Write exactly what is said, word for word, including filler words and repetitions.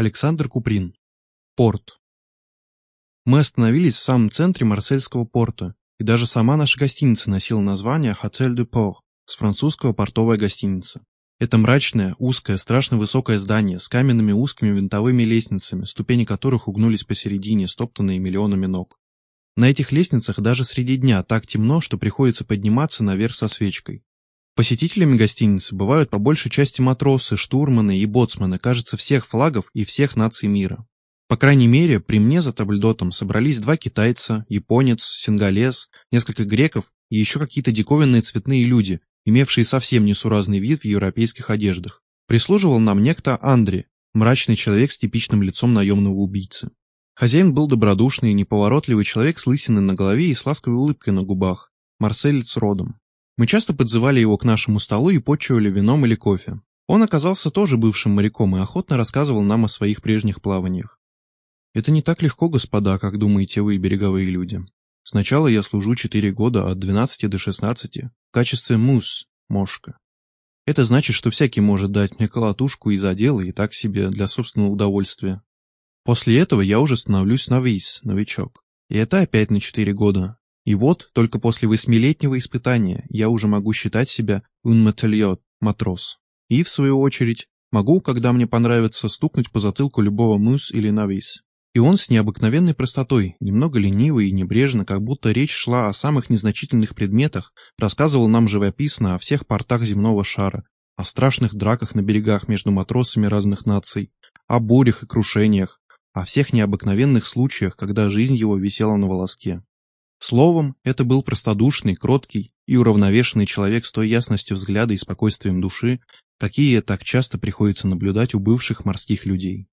Александр Куприн. Порт. Мы остановились в самом центре Марсельского порта, и даже сама наша гостиница носила название «Hôtel du Port» с французского «портовая гостиница». Это мрачное, узкое, страшно высокое здание с каменными узкими винтовыми лестницами, ступени которых угнулись посередине, стоптанные миллионами ног. На этих лестницах даже среди дня так темно, что приходится подниматься наверх со свечкой. Посетителями гостиницы бывают по большей части матросы, штурманы и боцманы, кажется, всех флагов и всех наций мира. По крайней мере, при мне за табльдотом собрались два китайца, японец, сингалез, несколько греков и еще какие-то диковинные цветные люди, имевшие совсем несуразный вид в европейских одеждах. Прислуживал нам некто Андре, мрачный человек с типичным лицом наемного убийцы. Хозяин был добродушный и неповоротливый человек с лысиной на голове и с ласковой улыбкой на губах, марселец родом. Мы часто подзывали его к нашему столу и почивали вином или кофе. Он оказался тоже бывшим моряком и охотно рассказывал нам о своих прежних плаваниях. Это не так легко, господа, как думаете вы, береговые люди. Сначала я служу четыре года от двенадцати до шестнадцати в качестве мус, мошка. Это значит, что всякий может дать мне колотушку из-за дела и так себе для собственного удовольствия. После этого я уже становлюсь новис, новичок. И это опять на четыре года. И вот, только после восьмилетнего испытания я уже могу считать себя un matelot, матрос. И, в свою очередь, могу, когда мне понравится, стукнуть по затылку любого мус или новис. И он с необыкновенной простотой, немного лениво и небрежно, как будто речь шла о самых незначительных предметах, рассказывал нам живописно о всех портах земного шара, о страшных драках на берегах между матросами разных наций, о бурях и крушениях, о всех необыкновенных случаях, когда жизнь его висела на волоске. Словом, это был простодушный, кроткий и уравновешенный человек с той ясностью взгляда и спокойствием души, какие так часто приходится наблюдать у бывших морских людей.